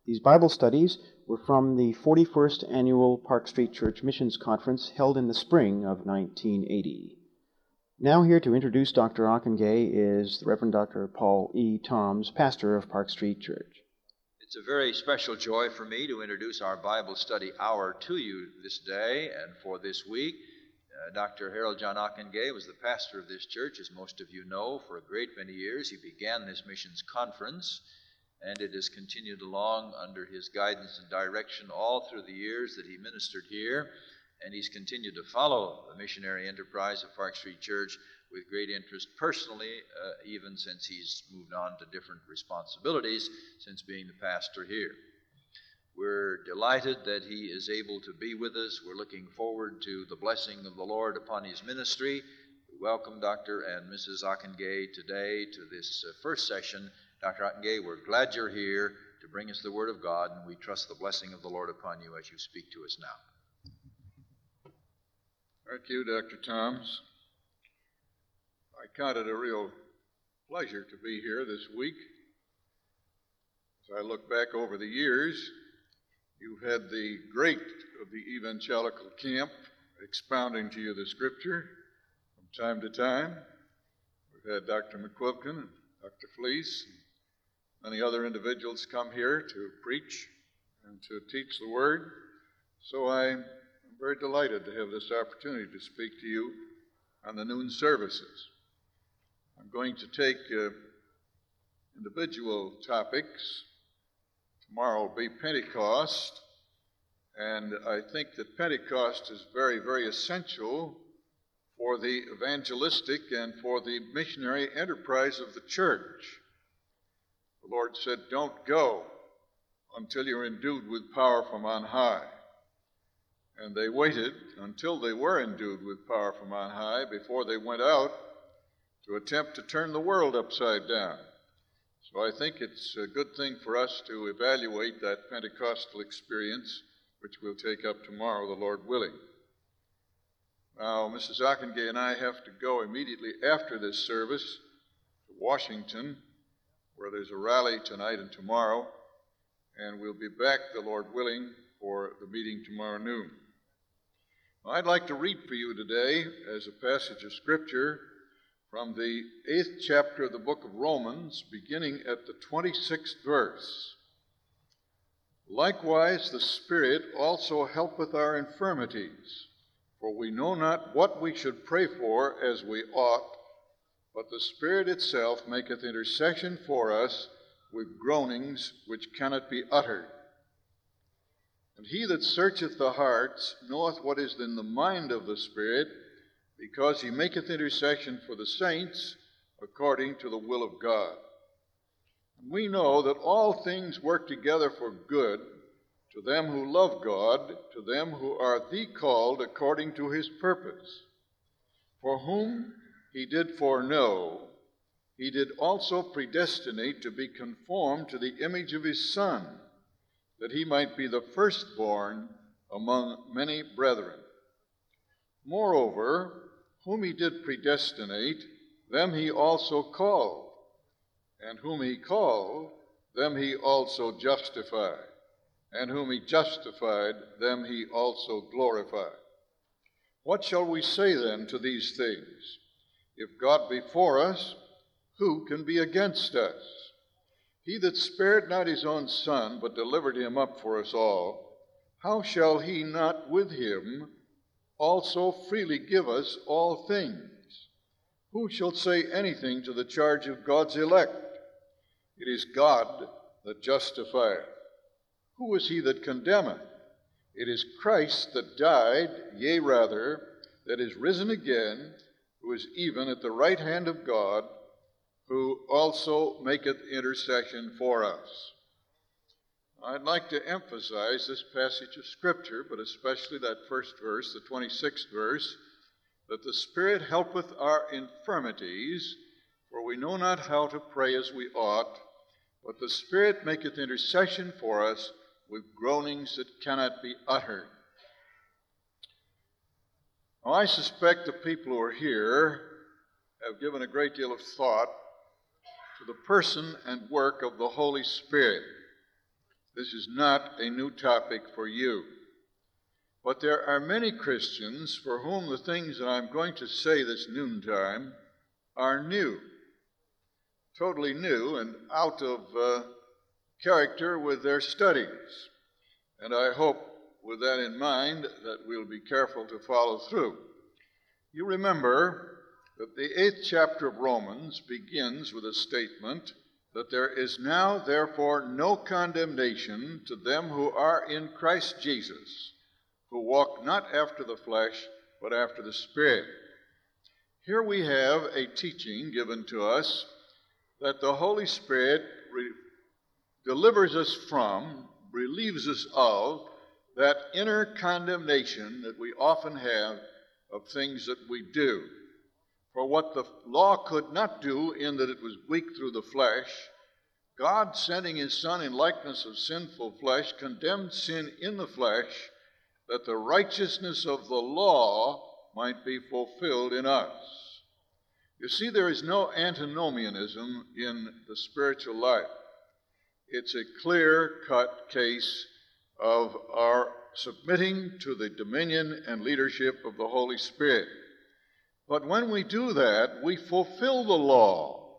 These Bible studies were from the 41st Annual Park Street Church Missions Conference held in the spring of 1980. Now here to introduce Dr. Ockengay is the Reverend Dr. Paul E. Toms, pastor of Park Street Church. It's a very special joy for me to introduce our Bible study hour to you this day and for this week. Dr. Harold John Ockengay was the pastor of this church, as most of you know, for a great many years. He began this missions conference, and it has continued along under his guidance and direction all through the years that he ministered here. And he's continued to follow the missionary enterprise of Park Street Church with great interest personally, even since he's moved on to different responsibilities since being the pastor here. We're delighted that he is able to be with us. We're looking forward to the blessing of the Lord upon his ministry. We welcome Dr. and Mrs. Ockengay today to this first session. Dr. Ockengay, we're glad you're here to bring us the Word of God, and we trust the blessing of the Lord upon you as you speak to us now. Thank you, Dr. Toms. I count it a real pleasure to be here this week. As I look back over the years, you've had the great of the evangelical camp expounding to you the Scripture from time to time. We've had Dr. McQuilkin and Dr. Fleece and many other individuals come here to preach and to teach the Word. So I'm very delighted to have this opportunity to speak to you on the noon services. I'm going to take individual topics. Tomorrow will be Pentecost, and I think that Pentecost is very, very essential for the evangelistic and for the missionary enterprise of the church. The Lord said, "Don't go until you're endued with power from on high." And they waited until they were endued with power from on high before they went out to attempt to turn the world upside down. So I think it's a good thing for us to evaluate that Pentecostal experience, which we'll take up tomorrow, the Lord willing. Now, Mrs. Ockengay and I have to go immediately after this service to Washington, where there's a rally tonight and tomorrow, and we'll be back, the Lord willing, for the meeting tomorrow noon. I'd like to read for you today as a passage of Scripture from the 8th chapter of the book of Romans, beginning at the 26th verse. "Likewise the Spirit also helpeth our infirmities, for we know not what we should pray for as we ought, but the Spirit itself maketh intercession for us with groanings which cannot be uttered. And he that searcheth the hearts knoweth what is in the mind of the Spirit, because he maketh intercession for the saints according to the will of God. And we know that all things work together for good to them who love God, to them who are the called according to his purpose. For whom he did foreknow, he did also predestinate to be conformed to the image of his Son, that he might be the firstborn among many brethren. Moreover, whom he did predestinate, them he also called, and whom he called, them he also justified, and whom he justified, them he also glorified. What shall we say then to these things? If God be for us, who can be against us? He that spared not his own Son, but delivered him up for us all, how shall he not with him also freely give us all things? Who shall say anything to the charge of God's elect? It is God that justifieth. Who is he that condemneth? It is Christ that died, yea rather, that is risen again, who is even at the right hand of God, who also maketh intercession for us." I'd like to emphasize this passage of Scripture, but especially that first verse, the 26th verse, that the Spirit helpeth our infirmities, for we know not how to pray as we ought, but the Spirit maketh intercession for us with groanings that cannot be uttered. Now, I suspect the people who are here have given a great deal of thought to the person and work of the Holy Spirit. This is not a new topic for you. But there are many Christians for whom the things that I'm going to say this noontime are new, totally new and out of character with their studies. And I hope, with that in mind, that we'll be careful to follow through. You remember that the 8th chapter of Romans begins with a statement that there is now, therefore, no condemnation to them who are in Christ Jesus, who walk not after the flesh, but after the Spirit. Here we have a teaching given to us that the Holy Spirit delivers us from, relieves us of, that inner condemnation that we often have of things that we do. For what the law could not do, in that it was weak through the flesh, God, sending his Son in likeness of sinful flesh, condemned sin in the flesh, that the righteousness of the law might be fulfilled in us. You see, there is no antinomianism in the spiritual life. It's a clear-cut case of our submitting to the dominion and leadership of the Holy Spirit. But when we do that, we fulfill the law.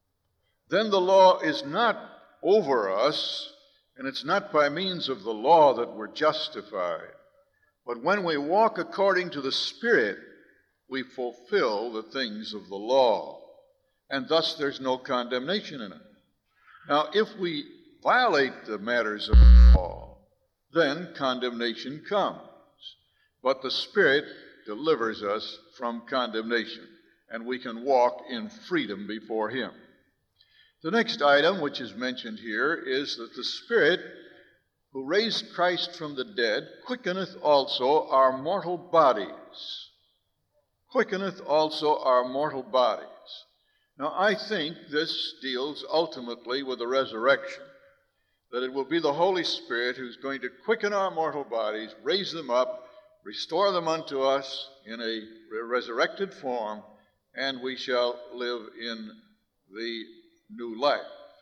Then the law is not over us, and it's not by means of the law that we're justified. But when we walk according to the Spirit, we fulfill the things of the law. And thus there's no condemnation in it. Now, if we violate the matters of the law, then condemnation comes. But the Spirit delivers us from condemnation, and we can walk in freedom before him. The next item which is mentioned here is that the Spirit who raised Christ from the dead quickeneth also our mortal bodies. Quickeneth also our mortal bodies. Now, I think this deals ultimately with the resurrection, that it will be the Holy Spirit who's going to quicken our mortal bodies, raise them up, restore them unto us in a resurrected form, and we shall live in the new life.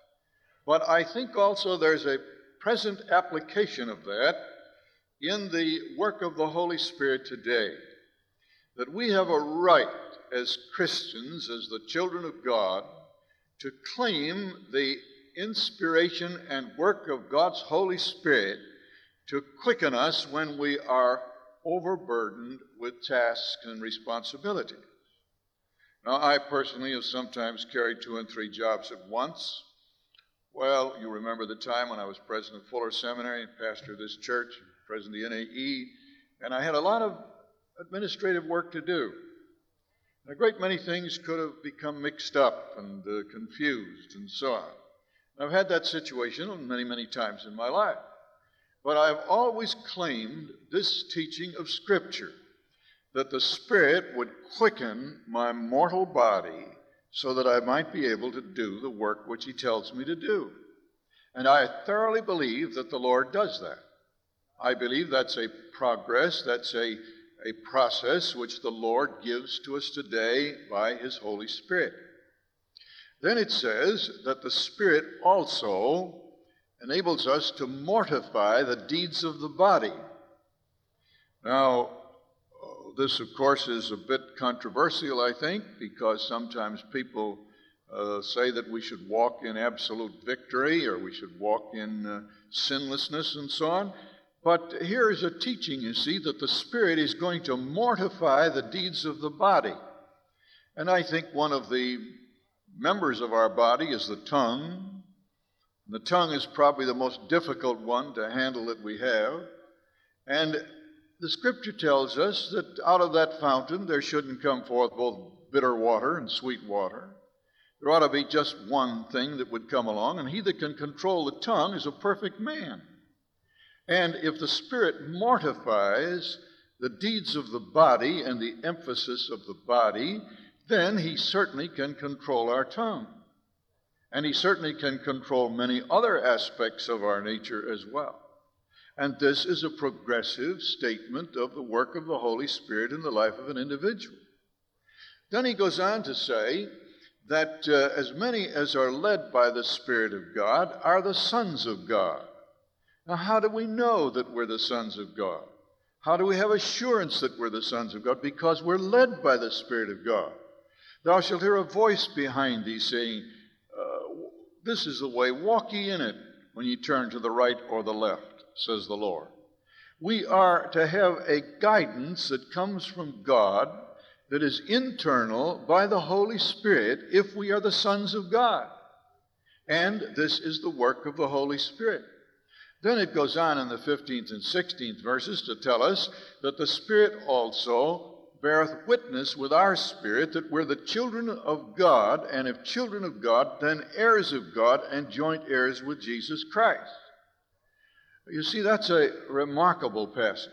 But I think also there's a present application of that in the work of the Holy Spirit today, that we have a right as Christians, as the children of God, to claim the inspiration and work of God's Holy Spirit to quicken us when we are overburdened with tasks and responsibilities. Now, I personally have sometimes carried 2 and 3 jobs at once. Well, you remember the time when I was president of Fuller Seminary and pastor of this church, president of the NAE, and I had a lot of administrative work to do. And a great many things could have become mixed up and confused and so on. And I've had that situation many, many times in my life. But I've always claimed this teaching of Scripture, that the Spirit would quicken my mortal body so that I might be able to do the work which he tells me to do. And I thoroughly believe that the Lord does that. I believe that's a progress, that's a process which the Lord gives to us today by his Holy Spirit. Then it says that the Spirit also enables us to mortify the deeds of the body. Now, this, of course, is a bit controversial, I think, because sometimes people say that we should walk in absolute victory or we should walk in sinlessness and so on. But here is a teaching, you see, that the Spirit is going to mortify the deeds of the body. And I think one of the members of our body is the tongue. The tongue is probably the most difficult one to handle that we have. And the Scripture tells us that out of that fountain there shouldn't come forth both bitter water and sweet water. There ought to be just one thing that would come along, and he that can control the tongue is a perfect man. And if the Spirit mortifies the deeds of the body and the emphasis of the body, then he certainly can control our tongue. And he certainly can control many other aspects of our nature as well. And this is a progressive statement of the work of the Holy Spirit in the life of an individual. Then he goes on to say that as many as are led by the Spirit of God are the sons of God. Now, how do we know that we're the sons of God? How do we have assurance that we're the sons of God? Because we're led by the Spirit of God. Thou shalt hear a voice behind thee saying, this is the way, walk ye in it, when ye turn to the right or the left, says the Lord. We are to have a guidance that comes from God, that is internal by the Holy Spirit, if we are the sons of God. And this is the work of the Holy Spirit. Then it goes on in the 15th and 16th verses to tell us that the Spirit also beareth witness with our spirit that we're the children of God, and if children of God, then heirs of God and joint heirs with Jesus Christ. You see, that's a remarkable passage.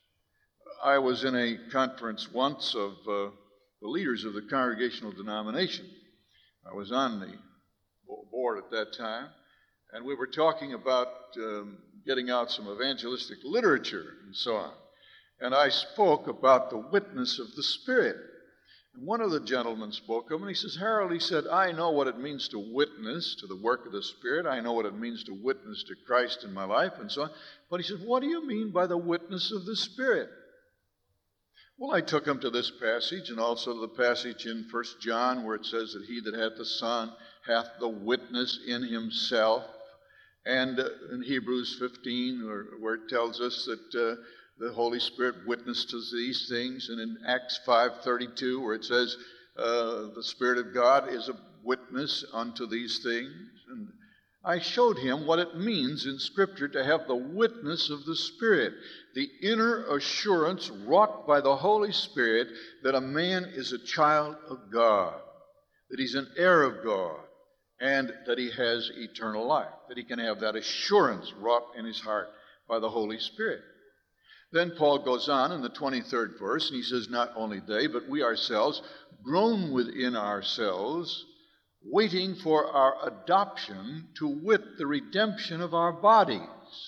I was in a conference once of the leaders of the Congregational denomination. I was on the board at that time, and we were talking about getting out some evangelistic literature and so on. And I spoke about the witness of the Spirit. And one of the gentlemen spoke up, and he says, Harold, he said, I know what it means to witness to the work of the Spirit. I know what it means to witness to Christ in my life and so on. But he said, what do you mean by the witness of the Spirit? Well, I took him to this passage and also to the passage in 1 John where it says that he that hath the Son hath the witness in himself. And in Hebrews 15 where it tells us that the Holy Spirit witnesses these things, and in Acts 5:32, where it says the Spirit of God is a witness unto these things. And I showed him what it means in Scripture to have the witness of the Spirit, the inner assurance wrought by the Holy Spirit that a man is a child of God, that he's an heir of God, and that he has eternal life, that he can have that assurance wrought in his heart by the Holy Spirit. Then Paul goes on in the 23rd verse, and he says, not only they, but we ourselves, groan within ourselves, waiting for our adoption, to wit, the redemption of our bodies.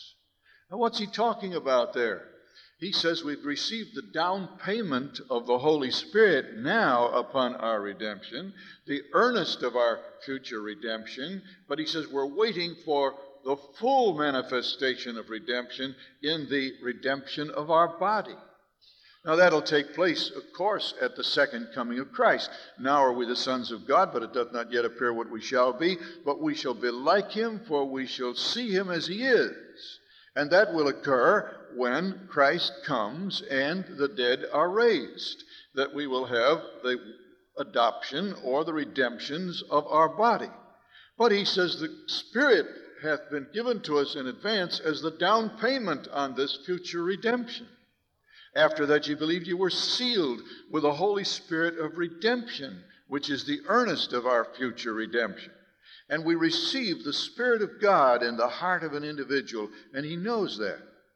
Now, what's he talking about there? He says we've received the down payment of the Holy Spirit now upon our redemption, the earnest of our future redemption, but he says we're waiting for the full manifestation of redemption in the redemption of our body. Now that'll take place, of course, at the second coming of Christ. Now are we the sons of God, but it doth not yet appear what we shall be, but we shall be like him, for we shall see him as he is. And that will occur when Christ comes and the dead are raised, that we will have the adoption or the redemptions of our body. But he says the Spirit hath been given to us in advance as the down payment on this future redemption. After that ye believed, you were sealed with the Holy Spirit of redemption, which is the earnest of our future redemption. And we receive the Spirit of God in the heart of an individual, and he knows that.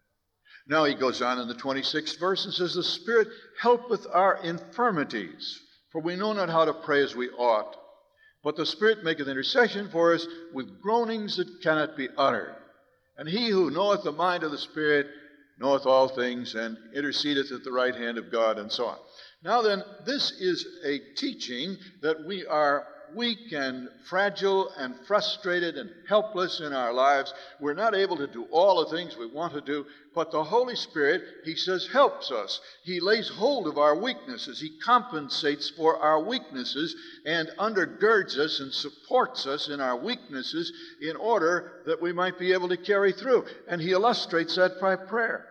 Now he goes on in the 26th verse and says, the Spirit helpeth our infirmities, for we know not how to pray as we ought. But the Spirit maketh intercession for us with groanings that cannot be uttered. And he who knoweth the mind of the Spirit knoweth all things, and intercedeth at the right hand of God, and so on. Now then, this is a teaching that we are weak and fragile and frustrated and helpless in our lives. We're not able to do all the things we want to do, but the Holy Spirit, he says, helps us. He lays hold of our weaknesses. He compensates for our weaknesses and undergirds us and supports us in our weaknesses in order that we might be able to carry through. And he illustrates that by prayer.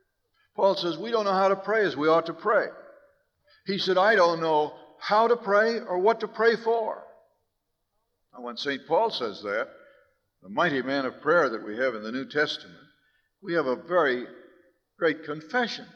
Paul says, we don't know how to pray as we ought to pray. He said, I don't know how to pray or what to pray for. Now, when St. Paul says that, the mighty man of prayer that we have in the New Testament, we have a very great confession.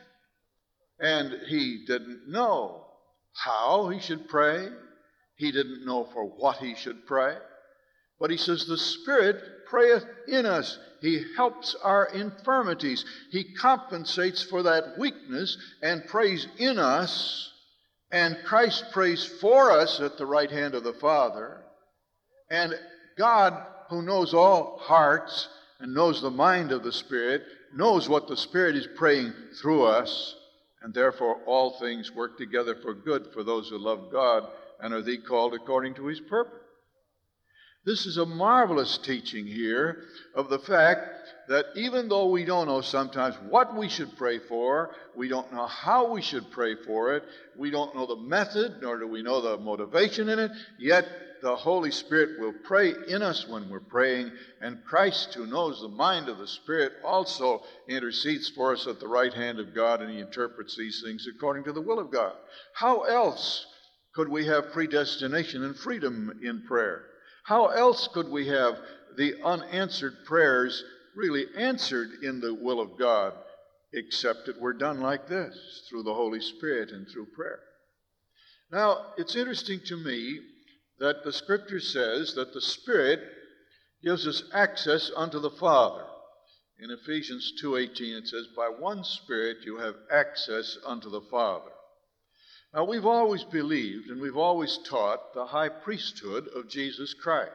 And he didn't know how he should pray. He didn't know for what he should pray. But he says, the Spirit prayeth in us. He helps our infirmities. He compensates for that weakness and prays in us. And Christ prays for us at the right hand of the Father. And God, who knows all hearts and knows the mind of the Spirit, knows what the Spirit is praying through us, and therefore all things work together for good for those who love God and are called according to his purpose. This is a marvelous teaching here of the fact that even though we don't know sometimes what we should pray for, we don't know how we should pray for it, we don't know the method, nor do we know the motivation in it, yet the Holy Spirit will pray in us when we're praying, and Christ, who knows the mind of the Spirit, also intercedes for us at the right hand of God, and he interprets these things according to the will of God. How else could we have predestination and freedom in prayer? How else could we have the unanswered prayers really answered in the will of God, except that we're done like this, through the Holy Spirit and through prayer? Now, it's interesting to me that the Scripture says that the Spirit gives us access unto the Father. In Ephesians 2:18 it says, "By one Spirit you have access unto the Father." Now, we've always believed and we've always taught the high priesthood of Jesus Christ.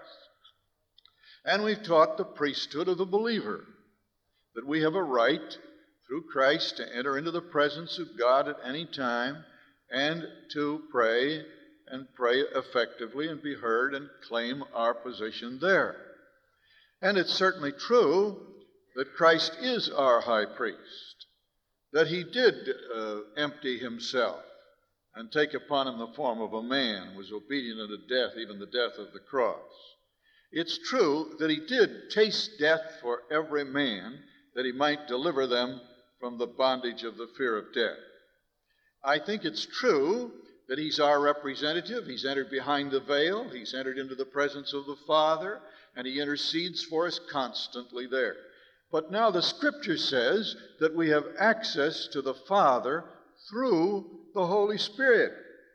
And we've taught the priesthood of the believer, that we have a right through Christ to enter into the presence of God at any time and to pray, and pray effectively and be heard and claim our position there. And it's certainly true that Christ is our high priest, that he did empty himself and take upon him the form of a man, was obedient unto death, even the death of the cross. It's true that he did taste death for every man, that he might deliver them from the bondage of the fear of death. I think it's true that he's our representative. He's entered behind the veil. He's entered into the presence of the Father, and he intercedes for us constantly there. But now the Scripture says that we have access to the Father through the Holy Spirit.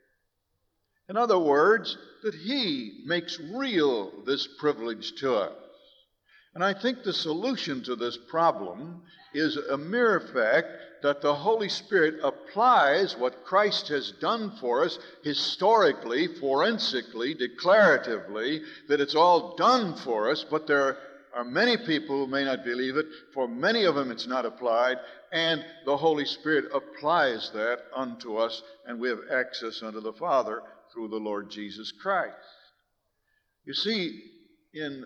In other words, that he makes real this privilege to us. And I think the solution to this problem is a mere fact that the Holy Spirit applies what Christ has done for us historically, forensically, declaratively, that it's all done for us, but there are many people who may not believe it. For many of them it's not applied, and the Holy Spirit applies that unto us, and we have access unto the Father through the Lord Jesus Christ. You see, in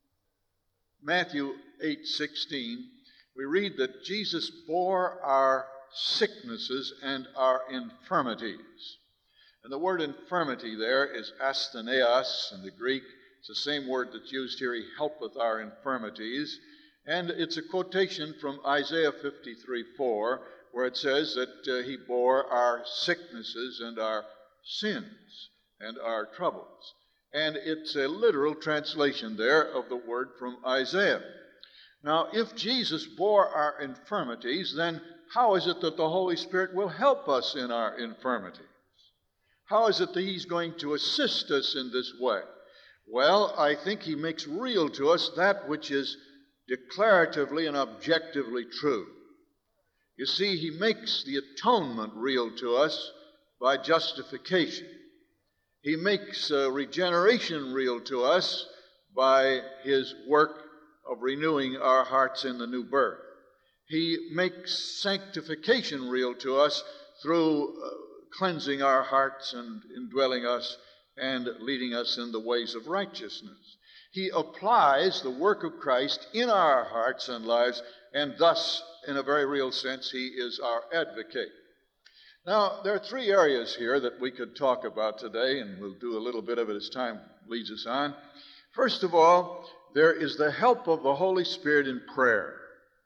Matthew 8:16, we read that Jesus bore our sicknesses and our infirmities. And the word infirmity there is astheneos in the Greek. It's the same word that's used here, he helpeth our infirmities. And it's a quotation from Isaiah 53:4, where it says that he bore our sicknesses and our sins and our troubles. And it's a literal translation there of the word from Isaiah. Now, if Jesus bore our infirmities, then how is it that the Holy Spirit will help us in our infirmities? How is it that he's going to assist us in this way? Well, I think he makes real to us that which is declaratively and objectively true. You see, he makes the atonement real to us by justification. He makes regeneration real to us by his work of renewing our hearts in the new birth. He makes sanctification real to us through cleansing our hearts and indwelling us and leading us in the ways of righteousness. He applies the work of Christ in our hearts and lives, and thus, in a very real sense, he is our advocate. Now, there are three areas here that we could talk about today, and we'll do a little bit of it as time leads us on. First of all, there is the help of the Holy Spirit in prayer.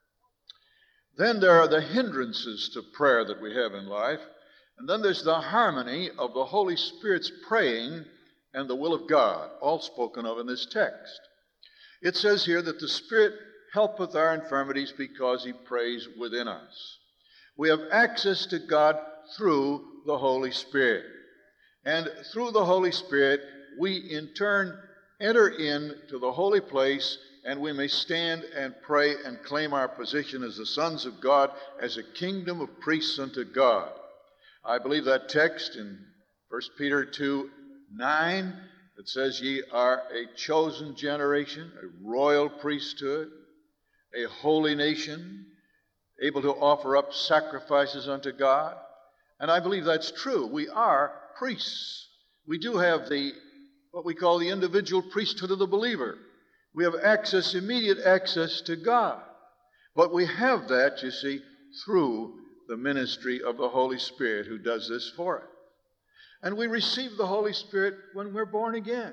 Then there are the hindrances to prayer that we have in life. And then there's the harmony of the Holy Spirit's praying and the will of God, all spoken of in this text. It says here that the Spirit helpeth our infirmities because he prays within us. We have access to God through the Holy Spirit. And through the Holy Spirit, we in turn enter into the holy place, and we may stand and pray and claim our position as the sons of God, as a kingdom of priests unto God. I believe that text in 1 Peter 2:9 that says, ye are a chosen generation, a royal priesthood, a holy nation, able to offer up sacrifices unto God. And I believe that's true. We are priests. We do have what we call the individual priesthood of the believer. We have access, immediate access to God. But we have that, you see, through the ministry of the Holy Spirit who does this for us. And we receive the Holy Spirit when we're born again.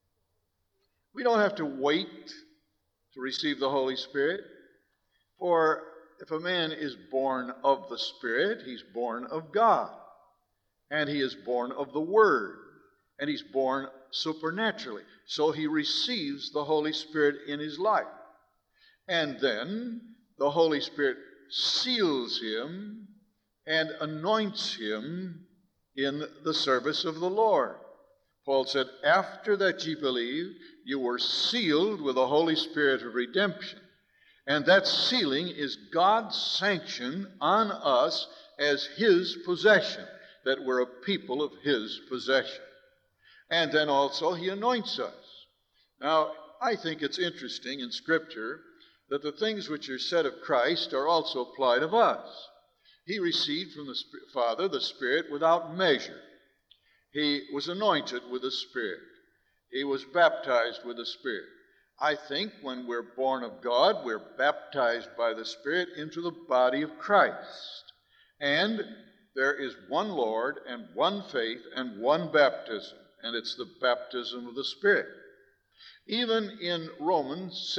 We don't have to wait to receive the Holy Spirit. For if a man is born of the Spirit, he's born of God. And he is born of the Word. And he's born supernaturally. So he receives the Holy Spirit in his life. And then the Holy Spirit seals him and anoints him in the service of the Lord. Paul said, after that ye believed, you were sealed with the Holy Spirit of redemption. And that sealing is God's sanction on us as his possession, that we're a people of his possession. And then also he anoints us. Now, I think it's interesting in Scripture that the things which are said of Christ are also applied of us. He received from the Father the Spirit without measure. He was anointed with the Spirit. He was baptized with the Spirit. I think when we're born of God, we're baptized by the Spirit into the body of Christ. And there is one Lord and one faith and one baptism, and it's the baptism of the Spirit. Even in Romans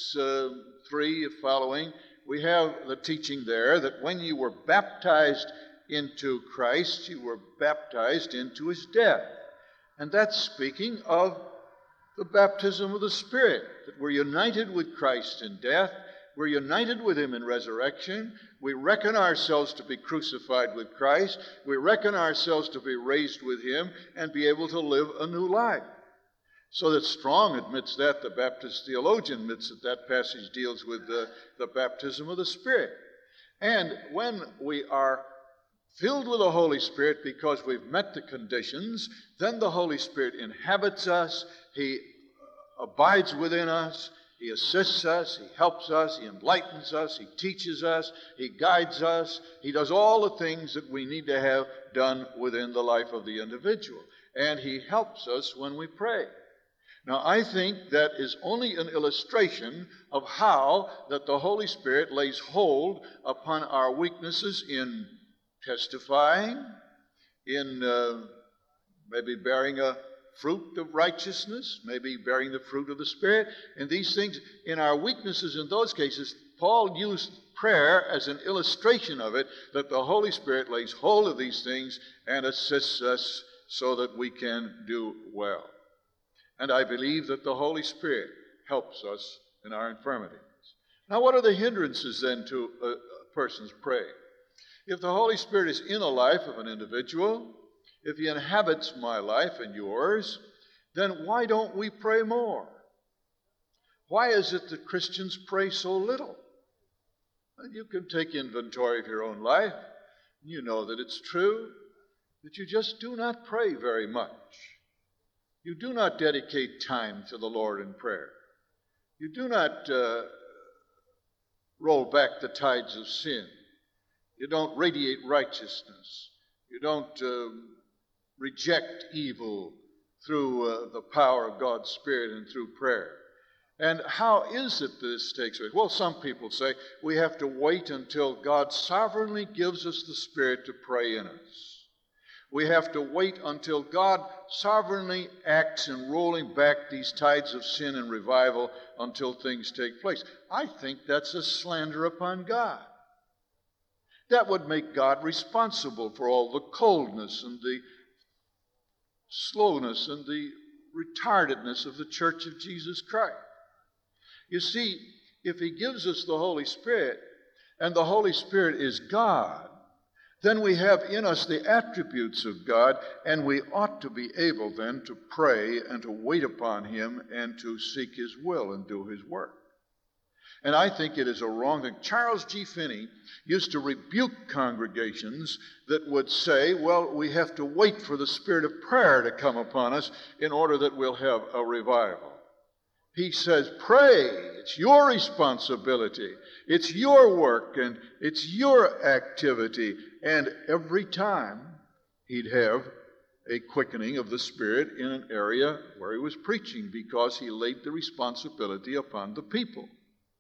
6:3 following, we have the teaching there that when you were baptized into Christ, you were baptized into his death. And that's speaking of the baptism of the Spirit, that we're united with Christ in death, we're united with him in resurrection, we reckon ourselves to be crucified with Christ, we reckon ourselves to be raised with him and be able to live a new life. So that Strong admits that, the Baptist theologian admits that that passage deals with the baptism of the Spirit. And when we are filled with the Holy Spirit because we've met the conditions, then the Holy Spirit inhabits us, he abides within us, he assists us, he helps us, he enlightens us, he teaches us, he guides us, he does all the things that we need to have done within the life of the individual. And he helps us when we pray. Now, I think that is only an illustration of how that the Holy Spirit lays hold upon our weaknesses in testifying, in maybe bearing a fruit of righteousness, maybe bearing the fruit of the Spirit, and these things. In our weaknesses in those cases, Paul used prayer as an illustration of it, that the Holy Spirit lays hold of these things and assists us so that we can do well. And I believe that the Holy Spirit helps us in our infirmities. Now, what are the hindrances then to a person's praying? If the Holy Spirit is in the life of an individual, if he inhabits my life and yours, then why don't we pray more? Why is it that Christians pray so little? And you can take inventory of your own life. You know that it's true, that you just do not pray very much. You do not dedicate time to the Lord in prayer. You do not roll back the tides of sin. You don't radiate righteousness. You don't reject evil through the power of God's Spirit and through prayer. And how is it this takes place? Well, some people say we have to wait until God sovereignly gives us the Spirit to pray in us. We have to wait until God sovereignly acts in rolling back these tides of sin and revival until things take place. I think that's a slander upon God. That would make God responsible for all the coldness and the slowness and the retardedness of the Church of Jesus Christ. You see, if he gives us the Holy Spirit, and the Holy Spirit is God, then we have in us the attributes of God, and we ought to be able then to pray and to wait upon him and to seek his will and do his work. And I think it is a wrong thing. Charles G. Finney used to rebuke congregations that would say, well, we have to wait for the spirit of prayer to come upon us in order that we'll have a revival. He says, pray. It's your responsibility. It's your work and it's your activity. And every time he'd have a quickening of the Spirit in an area where he was preaching, because he laid the responsibility upon the people.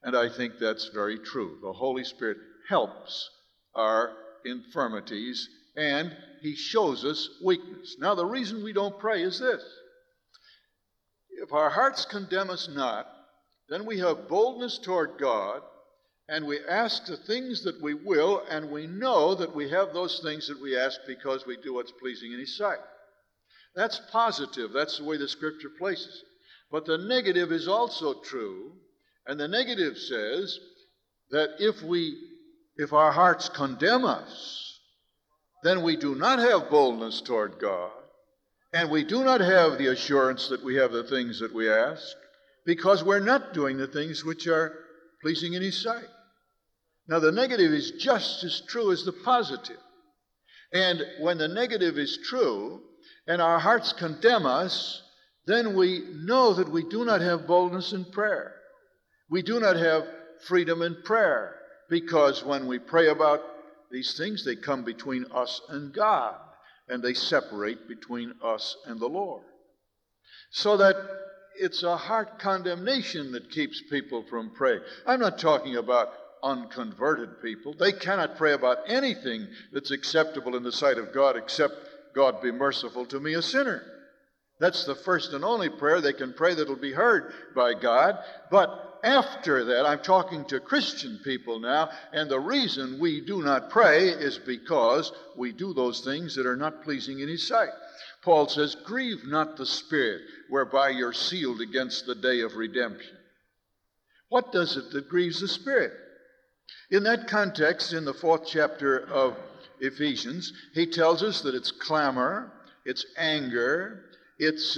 And I think that's very true. The Holy Spirit helps our infirmities, and He shows us weakness. Now, the reason we don't pray is this. If our hearts condemn us not, then we have boldness toward God, and we ask the things that we will, and we know that we have those things that we ask because we do what's pleasing in His sight. That's positive. That's the way the Scripture places it. But the negative is also true, and the negative says that if our hearts condemn us, then we do not have boldness toward God, and we do not have the assurance that we have the things that we ask, because we're not doing the things which are pleasing in His sight. Now, the negative is just as true as the positive. And when the negative is true, and our hearts condemn us, then we know that we do not have boldness in prayer. We do not have freedom in prayer, because when we pray about these things, they come between us and God, and they separate between us and the Lord. So that it's a heart condemnation that keeps people from praying. I'm not talking about unconverted people. They cannot pray about anything that's acceptable in the sight of God except, God be merciful to me, a sinner. That's the first and only prayer they can pray that'll be heard by God. But after that, I'm talking to Christian people now, and the reason we do not pray is because we do those things that are not pleasing in His sight. Paul says, grieve not the Spirit, whereby you're sealed against the day of redemption. What does it that grieves the Spirit? In that context, in the 4th chapter of Ephesians, he tells us that it's clamor, it's anger, it's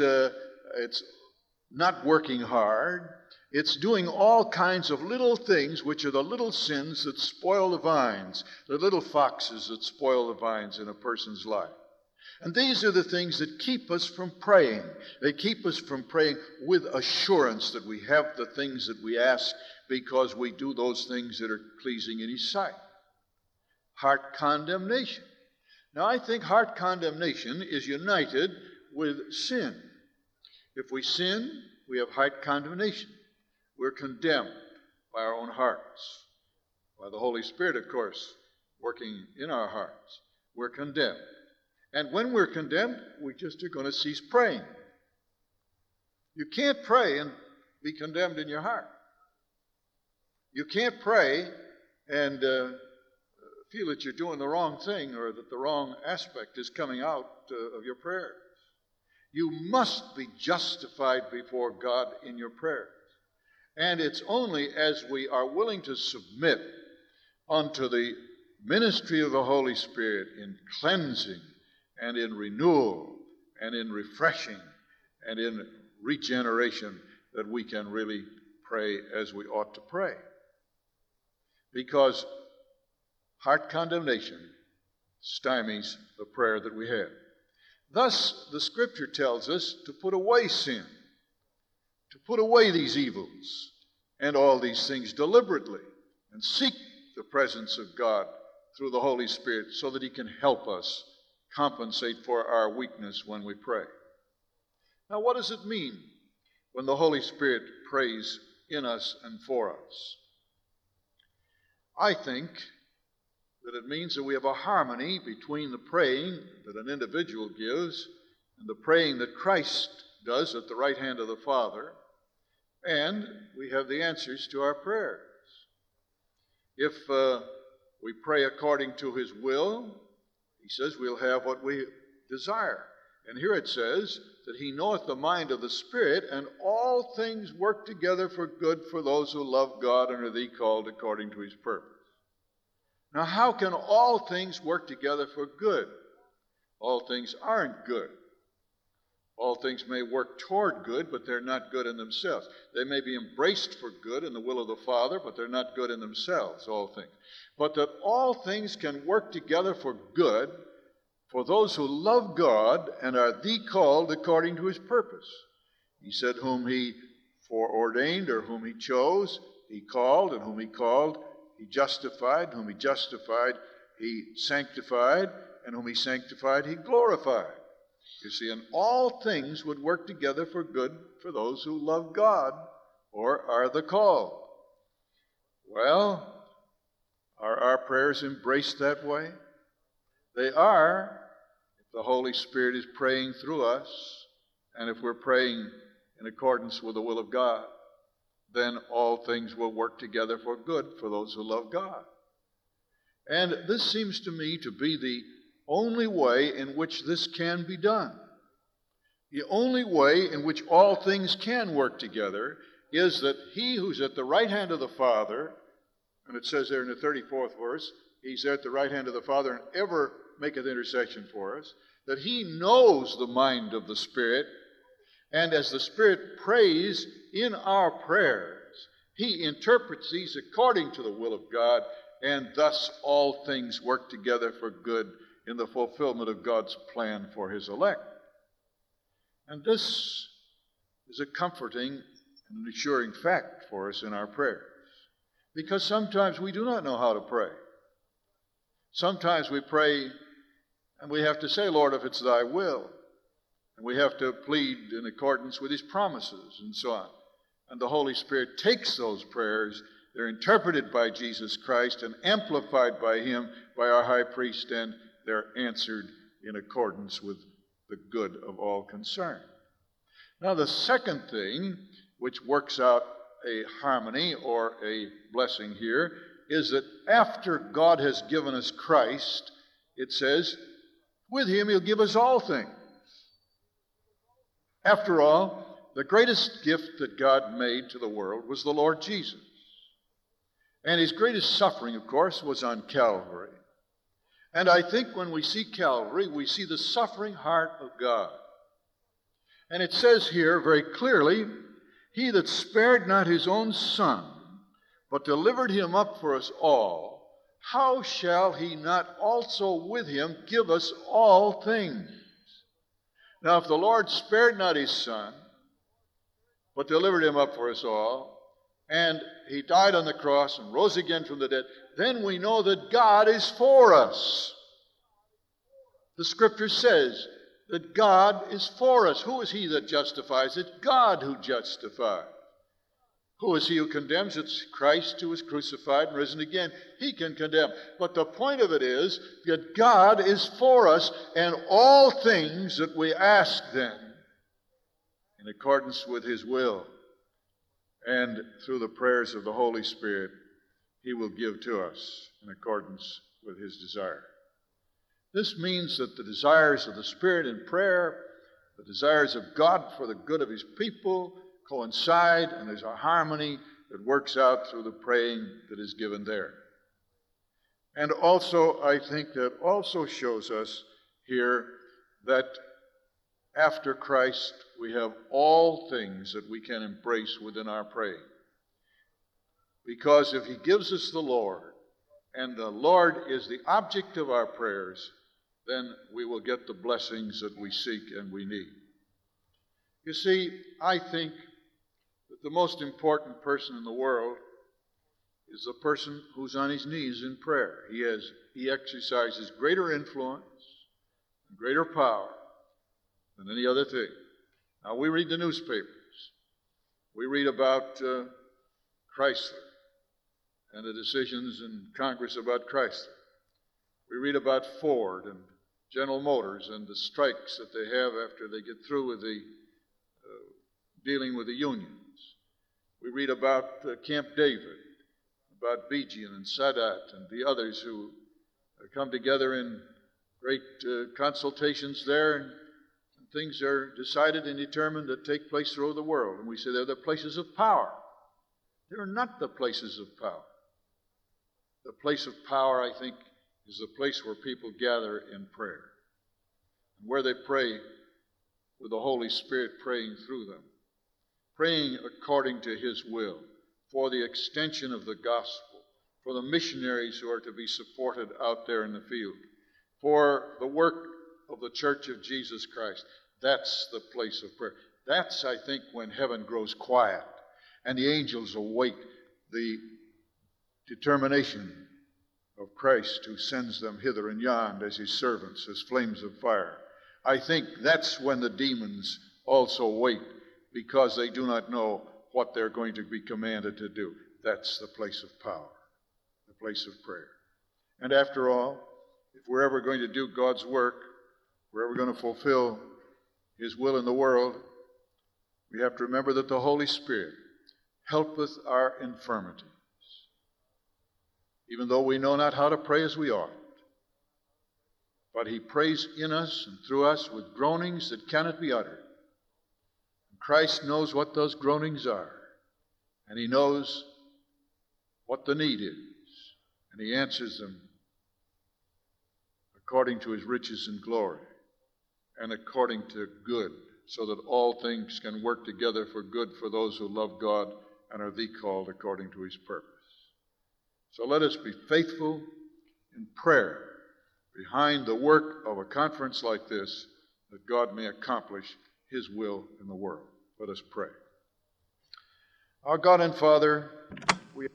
not working hard, it's doing all kinds of little things which are the little sins that spoil the vines, the little foxes that spoil the vines in a person's life. And these are the things that keep us from praying. They keep us from praying with assurance that we have the things that we ask because we do those things that are pleasing in His sight. Heart condemnation. Now, I think heart condemnation is united with sin. If we sin, we have heart condemnation. We're condemned by our own hearts. By the Holy Spirit, of course, working in our hearts. We're condemned. And when we're condemned, we just are going to cease praying. You can't pray and be condemned in your heart. You can't pray and feel that you're doing the wrong thing or that the wrong aspect is coming out of your prayers. You must be justified before God in your prayers. And it's only as we are willing to submit unto the ministry of the Holy Spirit in cleansing and in renewal and in refreshing and in regeneration that we can really pray as we ought to pray. Because heart condemnation stymies the prayer that we have. Thus, the Scripture tells us to put away sin, to put away these evils and all these things deliberately, and seek the presence of God through the Holy Spirit so that He can help us compensate for our weakness when we pray. Now, what does it mean when the Holy Spirit prays in us and for us? I think that it means that we have a harmony between the praying that an individual gives and the praying that Christ does at the right hand of the Father, and we have the answers to our prayers. If we pray according to His will, He says we'll have what we desire. And here it says that He knoweth the mind of the Spirit, and all things work together for good for those who love God and are the called according to His purpose. Now, how can all things work together for good? All things aren't good. All things may work toward good, but they're not good in themselves. They may be embraced for good in the will of the Father, but they're not good in themselves, all things. But that all things can work together for good for those who love God and are the called according to His purpose. He said, whom He foreordained or whom He chose, He called, and whom He called, He justified, whom He justified, He sanctified, and whom He sanctified, He glorified. You see, and all things would work together for good for those who love God or are the called. Well, are our prayers embraced that way? They are if the Holy Spirit is praying through us, and if we're praying in accordance with the will of God, then all things will work together for good for those who love God. And this seems to me to be the only way in which this can be done. The only way in which all things can work together is that he who's at the right hand of the Father, and it says there in the 34th verse, he's there at the right hand of the Father and ever maketh intercession for us, that he knows the mind of the Spirit, and as the Spirit prays in our prayers, he interprets these according to the will of God, and thus all things work together for good in the fulfillment of God's plan for his elect. And this is a comforting and an assuring fact for us in our prayers, because sometimes we do not know how to pray. Sometimes we pray and we have to say, Lord, if it's thy will. And we have to plead in accordance with his promises and so on. And the Holy Spirit takes those prayers. They're interpreted by Jesus Christ and amplified by him, by our high priest, and they're answered in accordance with the good of all concerned. Now, the second thing which works out a harmony or a blessing here is that after God has given us Christ, it says, with him he'll give us all things. After all, the greatest gift that God made to the world was the Lord Jesus. And his greatest suffering, of course, was on Calvary. And I think when we see Calvary, we see the suffering heart of God. And it says here very clearly, he that spared not his own Son, but delivered him up for us all, how shall he not also with him give us all things? Now, if the Lord spared not his Son, but delivered him up for us all, and he died on the cross and rose again from the dead, then we know that God is for us. The Scripture says that God is for us. Who is he that justifies? It's God who justifies. Who is he who condemns? It's Christ who was crucified and risen again. He can condemn. But the point of it is that God is for us, and all things that we ask then, in accordance with his will, and through the prayers of the Holy Spirit, he will give to us in accordance with his desire. This means that the desires of the Spirit in prayer, the desires of God for the good of his people, coincide, and there's a harmony that works out through the praying that is given there. And also, I think that also shows us here that after Christ, we have all things that we can embrace within our praying. Because if he gives us the Lord, and the Lord is the object of our prayers, then we will get the blessings that we seek and we need. You see, I think that the most important person in the world is the person who's on his knees in prayer. He exercises greater influence and greater power than any other thing. Now, we read the newspapers. We read about Chrysler and the decisions in Congress about Chrysler. We read about Ford and General Motors and the strikes that they have after they get through with the dealing with the unions. We read about Camp David, about Begin and Sadat and the others who come together in great consultations there, and things are decided and determined that take place throughout the world. And we say they're the places of power. They're not the places of power. The place of power, I think, is the place where people gather in prayer, and where they pray with the Holy Spirit praying through them, praying according to his will, for the extension of the gospel, for the missionaries who are to be supported out there in the field, for the work of the Church of Jesus Christ. That's the place of prayer. That's, I think, when heaven grows quiet and the angels await the determination of Christ, who sends them hither and yon as his servants, as flames of fire. I think that's when the demons also wait, because they do not know what they're going to be commanded to do. that's the place of power, the place of prayer. And after all, if we're ever going to do God's work, we're ever going to fulfill His will in the world, we have to remember that the Holy Spirit helpeth our infirmities. Even though we know not how to pray as we ought, but He prays in us and through us with groanings that cannot be uttered. And Christ knows what those groanings are, and He knows what the need is, and He answers them according to His riches and glory, and according to good, so that all things can work together for good for those who love God and are the called according to His purpose. So let us be faithful in prayer behind the work of a conference like this, that God may accomplish His will in the world. Let us pray. Our God and Father, we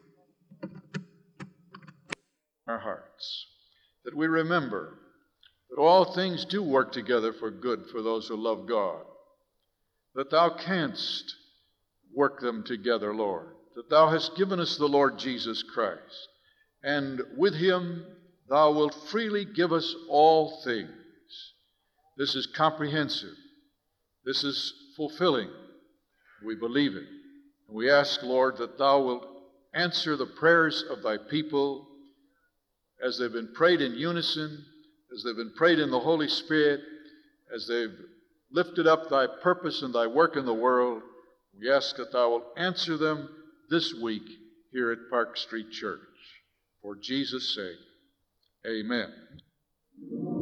our hearts, that we remember that all things do work together for good for those who love God, that Thou canst work them together, Lord, that Thou hast given us the Lord Jesus Christ, and with Him Thou wilt freely give us all things. This is comprehensive. This is fulfilling. We believe it. And we ask, Lord, that Thou wilt answer the prayers of Thy people as they've been prayed in unison, as they've been prayed in the Holy Spirit, as they've lifted up Thy purpose and Thy work in the world. We ask that Thou wilt answer them this week here at Park Street Church. For Jesus' sake, amen.